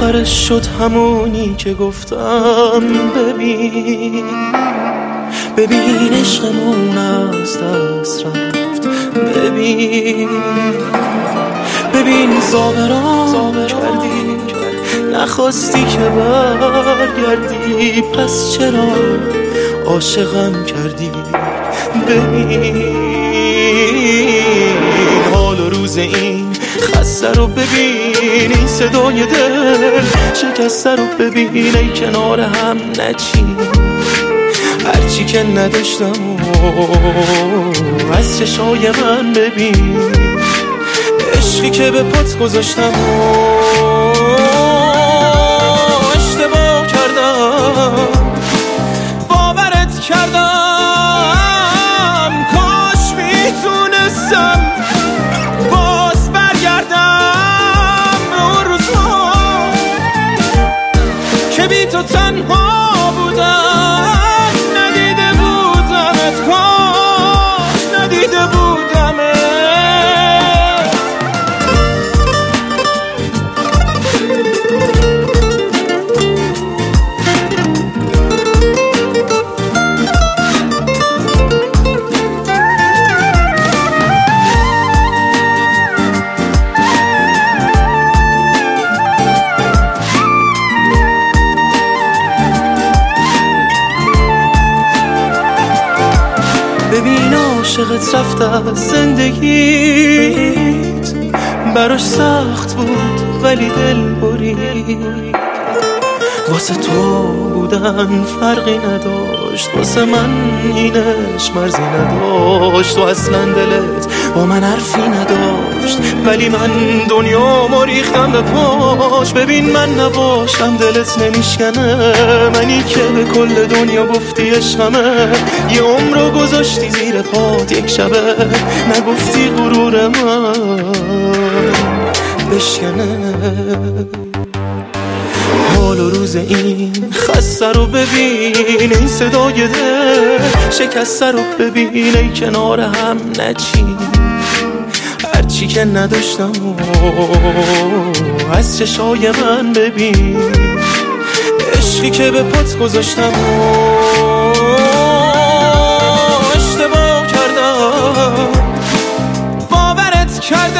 آخرش شد همونی که گفتم. ببین عشقمون از دست رفت. ببین ظاهران کردی، نخواستی که برگردی، پس چرا عاشقم کردی؟ ببین حال و روز این خسته رو ببین، این صدای دل شکسته رو ببین، ای کنار هم نچین هرچی که نداشتم و از چشای من ببین، عشقی که به پات گذاشتم اشتباه کردم، باورت کردم، کاش میتونستم باز برگردم اون روزها که بی تو تنها بودم، ندیده بودمت، کاش ندیده بودمت. ببین عاشقت رفت از زندگیت، براش سخت بود ولی دل برید، واسه تو بودن فرقی نداشت، واسه من اینش مرزی نداشت، و اصلا دلت با من حرفی نداشت، ولی من دنیا ما ریختم به پاش. ببین من نباشم دلت نمیشکنه، منی که به کل دنیا گفتی عشقمه، یه عمرو گذاشتی زیر پات، یک شبه نگفتی غرور من بشکنه. حال و روز این خسته رو ببین، این صدای دل شکسته رو ببین، ای کنار هم نچین هرچی که نداشتم از چشای من ببین، عشقی که به پات گذاشتم اشتباه کردم، باورت کردم،